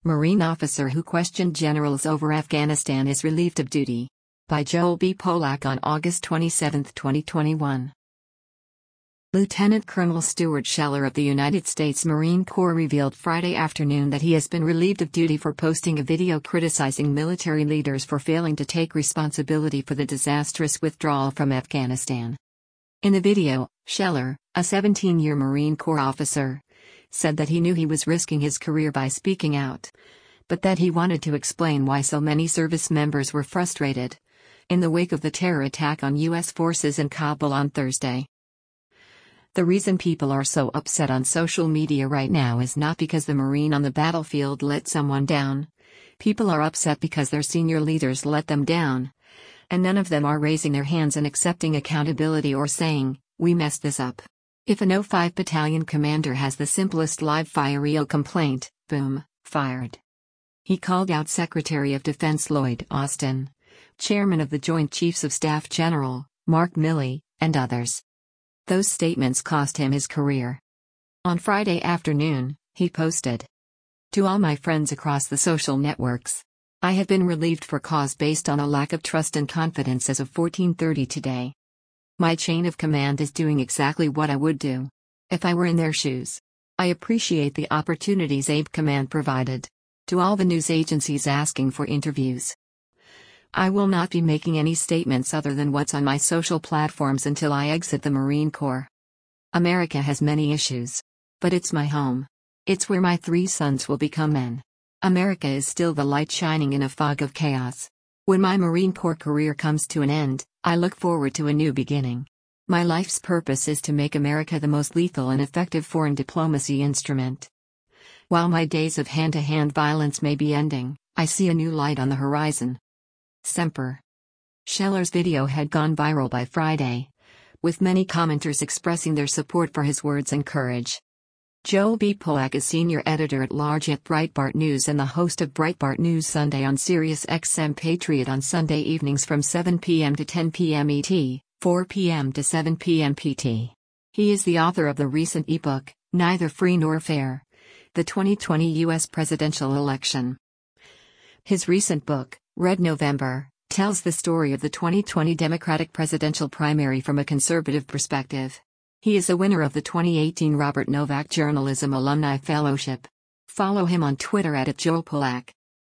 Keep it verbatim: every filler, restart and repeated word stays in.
Marine officer who questioned generals over Afghanistan is relieved of duty. By Joel B. Polak on August twenty-seventh, twenty twenty-one. Lieutenant Colonel Stuart Scheller of the United States Marine Corps revealed Friday afternoon that he has been relieved of duty for posting a video criticizing military leaders for failing to take responsibility for the disastrous withdrawal from Afghanistan. In the video, Scheller, a seventeen-year Marine Corps officer, said that he knew he was risking his career by speaking out, but that he wanted to explain why so many service members were frustrated in the wake of the terror attack on U S forces in Kabul on Thursday. The reason people are so upset on social media right now is not because the Marine on the battlefield let someone down. People are upset because their senior leaders let them down. And none of them are raising their hands and accepting accountability or saying, "We messed this up." If an O five battalion commander has the simplest live-fire E O complaint, boom, fired. He called out Secretary of Defense Lloyd Austin, Chairman of the Joint Chiefs of Staff General Mark Milley, and others. Those statements cost him his career. On Friday afternoon, he posted, "To all my friends across the social networks, I have been relieved for cause based on a lack of trust and confidence as of fourteen thirty today. My chain of command is doing exactly what I would do if I were in their shoes. I appreciate the opportunities A B Command provided to all the news agencies asking for interviews. I will not be making any statements other than what's on my social platforms until I exit the Marine Corps. America has many issues, but it's my home. It's where my three sons will become men. America is still the light shining in a fog of chaos. When my Marine Corps career comes to an end, I look forward to a new beginning. My life's purpose is to make America the most lethal and effective foreign diplomacy instrument. While my days of hand-to-hand violence may be ending, I see a new light on the horizon. Semper." Scheller's video had gone viral by Friday, with many commenters expressing their support for his words and courage. Joel B. Polak is senior editor-at-large at Breitbart News and the host of Breitbart News Sunday on Sirius X M Patriot on Sunday evenings from seven p m to ten p m E T, four p m to seven p m P T. He is the author of the recent ebook, Neither Free Nor Fair: The twenty twenty U S Presidential Election. His recent book, Red November, tells the story of the twenty twenty Democratic presidential primary from a conservative perspective. He is a winner of the twenty eighteen Robert Novak Journalism Alumni Fellowship. Follow him on Twitter at Joel Polak.